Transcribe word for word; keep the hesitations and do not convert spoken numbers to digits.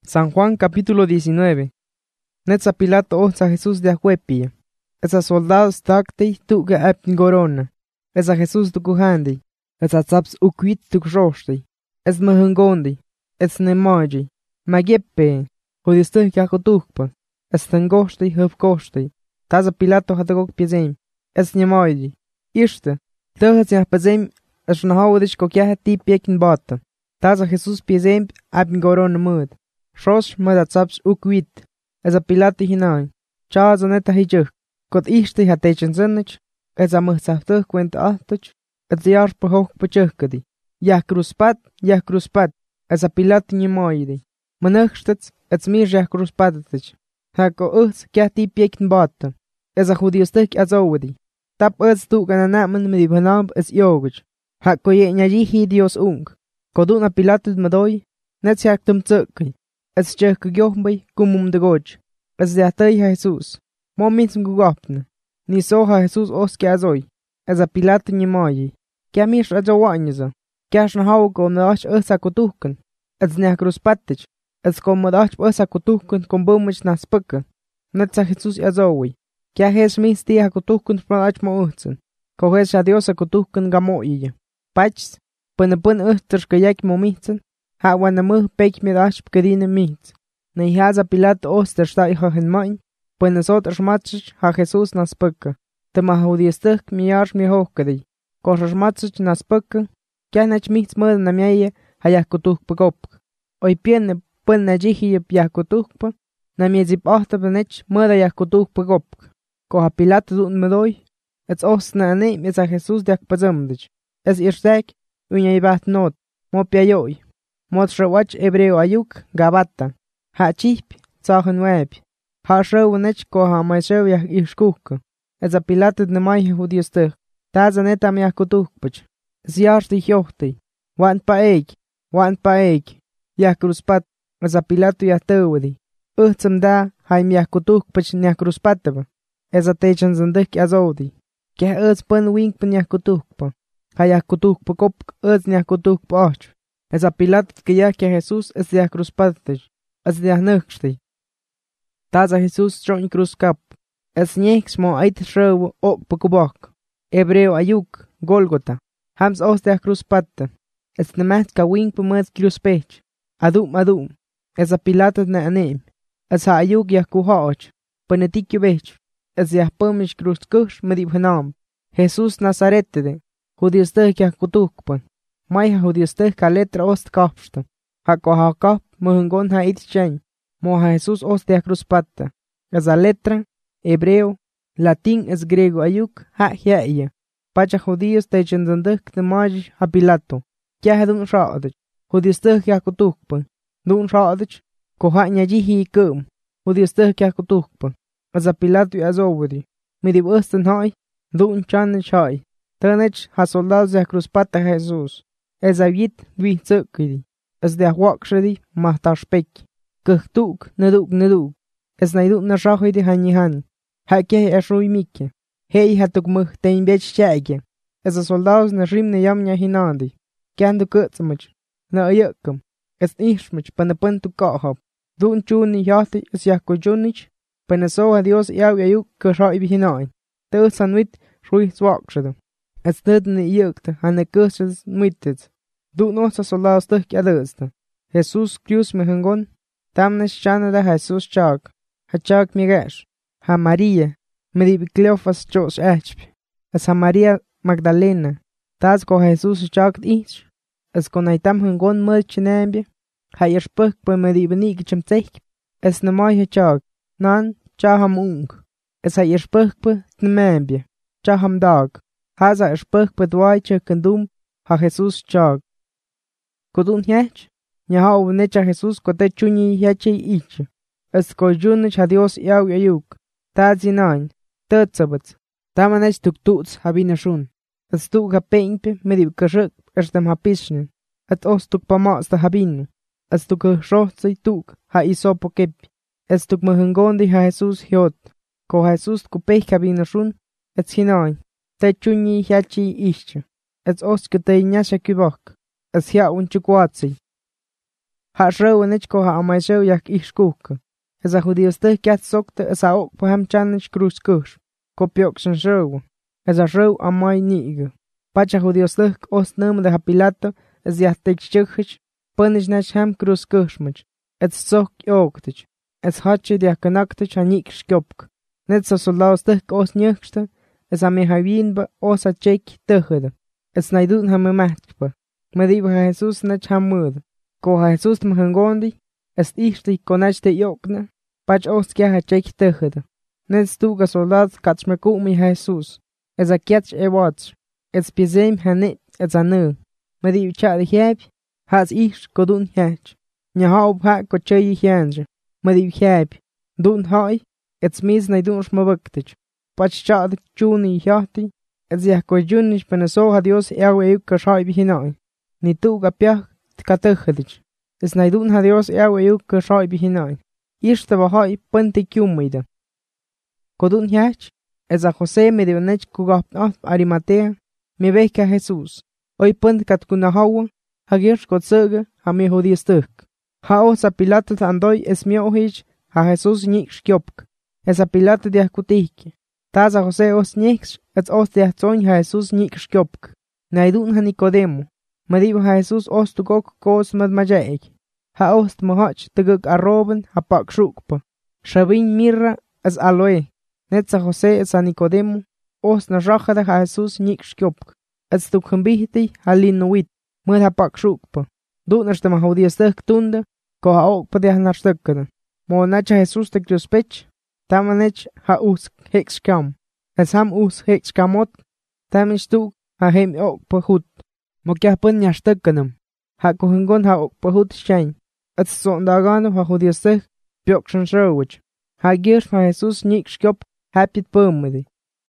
San Juan capítulo diecinueve. Netza Pilato oza Jesús de Ajuepia. Esa soldados tactei tuga apn corona. Esa Jesús tukuhandi. Esa zaps uquit tukrosti. Es mahungondi. Es nemaji. Magyeppe. Hudistuh kakotukpa. Es tangosti hufkosti. Taza Pilato hatagok piezem. Es nemaji. Ishte. Tuhat ya pezem. Es nahawdish kokyaha ti piekin bata. Taza Jesús piezem apn corona mud. Rosh madazaps ukwit. Esa Pilato hinan. Chaza neta hijuk. Kot ishte hatechen zinnich. Esa muhzaftuh kwent ahtuch. Esa yar pahok pachukadi. Yah kruspat, yah kruspat. Esa Pilato nyemoydi. Manuchstets, ets mir yah kruspatatich. Hako uhz kya ti piekin bata. Esa judiostuk azowadi. Tap uz tu gananaman medibhanab es yogich. Hako ye nyajihi Dios ung. Koduna Pilato madoy. Nets yak tum tsukki. Es chek gyohmbay kumum de goch. Es de atay Jesús. Mo minsm gugopne. Ni soha Jesús os que azoy. Es a Pilato nyemoyi. Kya mish azawanyaza. Kya shnahaw ko nadach usa kutuhken. Es nya kruspatich. Es ko nadach usa kutuhken kom bumich naspukka. Netza Jesús azowy. Kya hes mis tia kutuhken pradach mo uhzen. Ko hes a Dios kutuhken gamoyi. Pachs. Pene pun uhter kayak mo mihzen. Ha wana muh pek midach pkedine mit. Ne haza Pilato oster sta iha hen main. Pene sot erschmatzich ha Jesús naspukka. Te ma hudiestuk mi yarsh mi hochkadi. Ko erschmatzich naspukka. Kya nach mitz mud na miaye ha yakutuk pagopk. Oi pienne pun na jihi yakutukpa. Na miezip ahta benech muda yakutuk pagopk. Ko ha Pilato dun medoy. Ets os na ane mis a Jesús dak pazamdich. Es irsek unya ibat not. Mo piayoy. Mod shawach hebreo ayuk gabata. Ha chip tsachen web. Ha shawnech ko ha mai shaw yak ishkuk. Eza Pilato ne mai judiostuk. Taza neta mi akutukpach. Ziarti hjohti. Wan pa eik. Wan pa eik. Yak kruspat. Eza Pilato yahtawadi. Uhtsam da ha mi akutukpach nyak kruspataba. Eza techen zanduk azodi. Keh uz pun wink pan yakutukpa. Ha yakutukpa kopk uz nyakutukpa och. Esa Pilato que ya que Jesús es de cruzpatich, es de anuxti. Taza Jesús tron cruz cap. Es niex mo ait shrew o pokubok. Hebreo ayuk, Golgota. Hams os de cruzpatta. Es de mat ka wing pumat cruzpech. Adum adum. Esa Pilato na anem. Es ha ayuk ya kuhoch. Panetik bech. Es ya pumish cruz kush medibhanam. Jesús Nazarete. Judios de ya kutukpan. Mai ha judiostuk ka letra ost kapsta. Ha ko ha kap muhungon ha itchen. Mo ha Jesús ost de cruzpatta. Esa letra, hebreo, latín es griego ayuk ha hiaya. Pacha judíos te chendanduk de maj ha Pilato. Kya ha dun shaadich. Judiostuk ya kutukpan. Dun shaadich. Ko ha nyajihi kum. Judiostuk ya kutukpan. Esa Pilato azowadi. Midib usten hai. Dun chanich hai. Tanech ha soldados de cruzpatta Jesús. Esa vit vi tsukidi. Es de ahuakshadi mahtashpek. Kuhtuk neduk neduk. Es naiduk na shahidi hanyihan. Hake eshrui mikke. Hei hatuk muh tein bech chage. Esa soldados na rim ne yamnya hinandi. Kyandu kutsmach. Na ayakam. Es ishmach panapuntu kahab. Dun chuni yahti es yakujunich. Panaso a Dios yaw yayuk kushai bihinain. Te sanwit shui zwakshada. Es did ne yukta hane kushas mittets. Du nosa soldados tuk adasta. Jesús cruz mehangon. Tamnes chana da Jesús chak. Ha chak migash. Ha María. Medib Cleofas chos achp. Es ha María Magdalena. Taz ko Jesús chak ich. Es kon aitam hangon mulchinambia. Ha yerspuk pa medib nig chimtek. Es namai ha chak. Nan chaham ung. Es ha yerspuk pa tnamambia. Chaham dag. Haza yerspuk pa dwai chakandum. Ha Jesús chak. Kodun hyach, nyahaw necha Jesús kote chuni hyache ich. Es koyunich ha Dios yaw yayuk. Tazinan, tutsabats. Tamanech tuktuts habinashun. Es tuk ha peimpe medib kashuk estem ha pishnen. Et os tuk pamas ta habinu. Es tuk shotzay tuk ha isopo kepi. Es tuk mahungondi ha Jesús hyot. Ko Jesús kupech habinashun. Et hinan, te chuni hyache ich. Et os kote nyasha kibok. Es ja un chukwatsi. Ha shrew nich ko ha amay shew yak ich skuk. Esa judíos te kat sokte esa ok po ham chanich cruz kush. Ko pyok shan shrew. Esa shrew amay niige. Pacha judíos te os num de ha Pilato es ya tek chukich. Punish nach ham cruz kushmich. Et sok yoktich. Es hatche dia kanaktich hanik skopk. Net so soldados te os nyukste. Esa me havinba os a chek tehede. Es naidun ha me matkpa. Me diba Jesús nach ham mud. Ko Jesús mhangondi. Es ishti konach te yokna. Pach os kia ha chek tehede. Net stuga soldados katschmeku mi Jesús. Es a kiach e watch. Es pizem hanet es a nu. Me diba cha de heb. Has ish kodun hach. Nya haub ha ko chay hianje. Me diba heb. Dun hai. Es mis naidun shmabuktich. Pach cha de chuni hyati. Es ya ko junish penaso ha Dios ewe yuka shai bihinai. Ni tu ga piach katehedich. Es naidun ha Dios ewe yuka shai bihinai. Ishte bahai pente kiumida. Kodun hach. Es a José me dio nech kugap af Arimatea. Me veka Jesús. Hoy pent kat kunahawa. Hagir kotsege ha mi jodiestuk. Ha os a Pilato andoi es mi ohich. Ha Jesús nik skjopk. Es a Pilato dia kutike. Taz a José os nix, et os de achzoin ha Jesús nik skjopk. Naidun ha Nicodemo. Me diba ha Jesús os tu gok kos mad majaik. Ha os tu mohach te gok arroben ha pak shukpa. Shavin mirra es aloe. Net sa José es a Nicodemo. Os na rachada ha Jesús nik skjopk. Et tu kumbihti ha linuit. Mud ha pak shukpa. Doet nas de ma hodie stuk tunde. Ko ha ook pa de ha nar stukkene. Mo nacha Jesús te kruspech. Tamanech ha us heks kam. Es ham us heks kamot. Tamich tu ha hem ook pa goed. Mo kya pun nya stukkenem. Ha kuhingon ha ook pa goed shain. Et sondagano ha hodie stuk. Pjok shan showich. Ha gier van Jesús nik skop. Hapit pumedi.